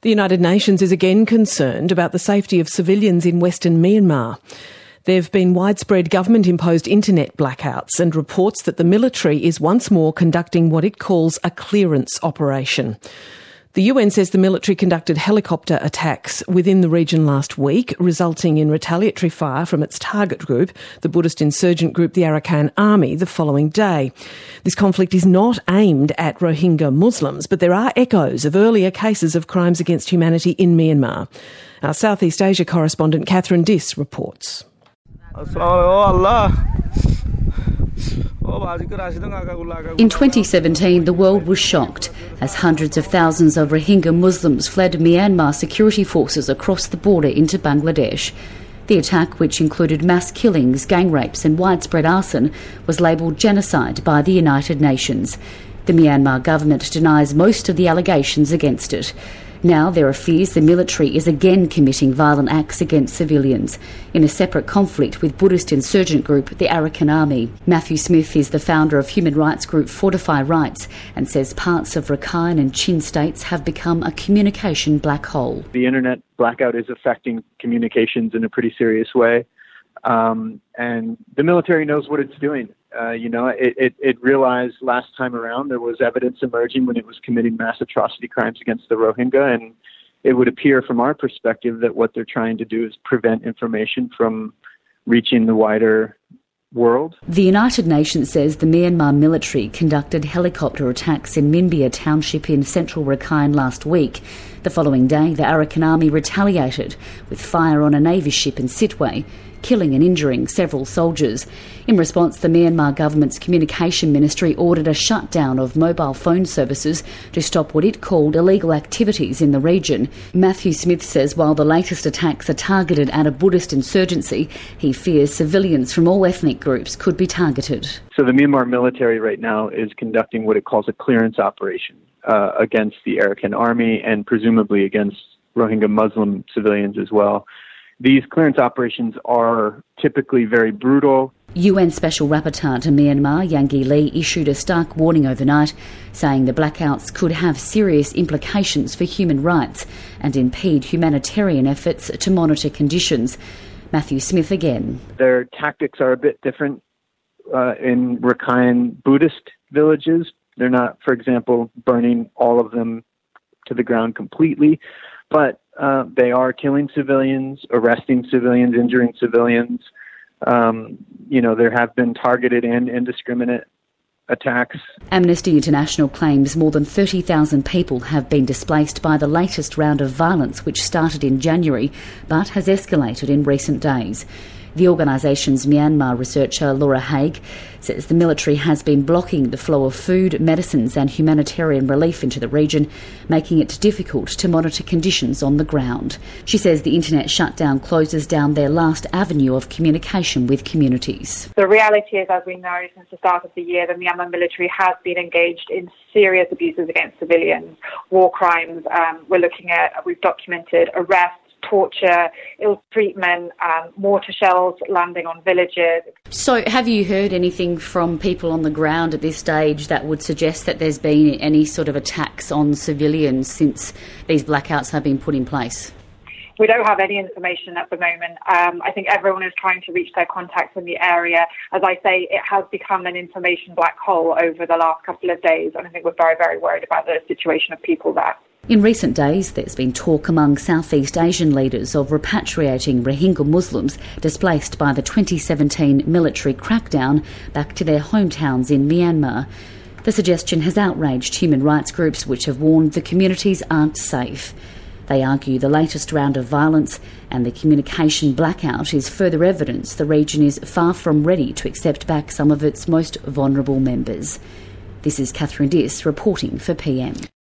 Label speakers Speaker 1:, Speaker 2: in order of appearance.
Speaker 1: The United Nations is again concerned about the safety of civilians in Western Myanmar. There have been widespread government-imposed internet blackouts and reports that the military is once more conducting what it calls a clearance operation. The UN says the military conducted helicopter attacks within the region last week, resulting in retaliatory fire from its target group, the Buddhist insurgent group the Arakan Army, the following day. This conflict is not aimed at Rohingya Muslims, but there are echoes of earlier cases of crimes against humanity in Myanmar. Our Southeast Asia correspondent Catherine Diss reports.
Speaker 2: In 2017, the world was shocked as hundreds of thousands of Rohingya Muslims fled Myanmar security forces across the border into Bangladesh. The attack, which included mass killings, gang rapes and widespread arson, was labelled genocide by the United Nations. The Myanmar government denies most of the allegations against it. Now there are fears the military is again committing violent acts against civilians in a separate conflict with Buddhist insurgent group the Arakan Army. Matthew Smith is the founder of human rights group Fortify Rights and says parts of Rakhine and Chin states have become a communication black hole.
Speaker 3: The internet blackout is affecting communications in a pretty serious way, and the military knows what it's doing. It realized last time around there was evidence emerging when it was committing mass atrocity crimes against the Rohingya, and it would appear from our perspective that what they're trying to do is prevent information from reaching the wider world.
Speaker 2: The United Nations says the Myanmar military conducted helicopter attacks in Minbya township in central Rakhine last week. The following day, the Arakan Army retaliated with fire on a Navy ship in Sittwe, killing and injuring several soldiers. In response, the Myanmar government's communication ministry ordered a shutdown of mobile phone services to stop what it called illegal activities in the region. Matthew Smith says while the latest attacks are targeted at a Buddhist insurgency, he fears civilians from all ethnic groups could be targeted.
Speaker 3: So the Myanmar military right now is conducting what it calls a clearance operation against the Arakan Army and presumably against Rohingya Muslim civilians as well. These clearance operations are typically very brutal.
Speaker 2: UN Special Rapporteur to Myanmar, Yanghee Lee, issued a stark warning overnight, saying the blackouts could have serious implications for human rights and impede humanitarian efforts to monitor conditions. Matthew Smith again.
Speaker 3: Their tactics are a bit different in Rakhine Buddhist villages. They're not, for example, burning all of them to the ground completely, but they are killing civilians, arresting civilians, injuring civilians. There have been targeted and indiscriminate attacks.
Speaker 2: Amnesty International claims more than 30,000 people have been displaced by the latest round of violence, which started in January but has escalated in recent days. The organisation's Myanmar researcher Laura Haig says the military has been blocking the flow of food, medicines and humanitarian relief into the region, making it difficult to monitor conditions on the ground. She says the internet shutdown closes down their last avenue of communication with communities.
Speaker 4: The reality is, as we know, since the start of the year, the Myanmar military has been engaged in serious abuses against civilians, war crimes. We've documented arrests, torture, ill treatment, mortar shells landing on villages.
Speaker 2: So have you heard anything from people on the ground at this stage that would suggest that there's been any sort of attacks on civilians since these blackouts have been put in place?
Speaker 4: We don't have any information at the moment. I think everyone is trying to reach their contacts in the area. As I say, it has become an information black hole over the last couple of days, and I think we're very, very worried about the situation of people there.
Speaker 2: In recent days, there's been talk among Southeast Asian leaders of repatriating Rohingya Muslims displaced by the 2017 military crackdown back to their hometowns in Myanmar. The suggestion has outraged human rights groups which have warned the communities aren't safe. They argue the latest round of violence and the communication blackout is further evidence the region is far from ready to accept back some of its most vulnerable members. This is Catherine Diss reporting for PM.